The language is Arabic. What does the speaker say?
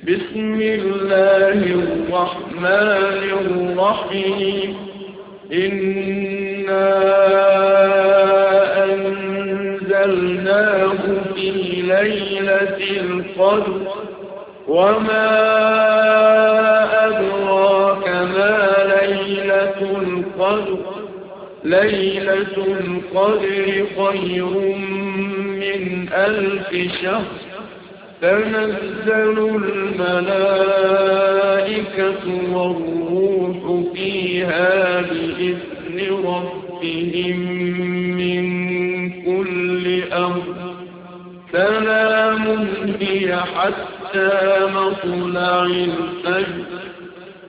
بسم الله الرحمن الرحيم إنا أنزلناه في ليلة القدر وما أدراك ما ليلة القدر ليلة القدر خير من 1000 شهر تنزل الملائكة والروح فيها بإذن ربهم من كل أمر سلام هي حتى مطلع الفجر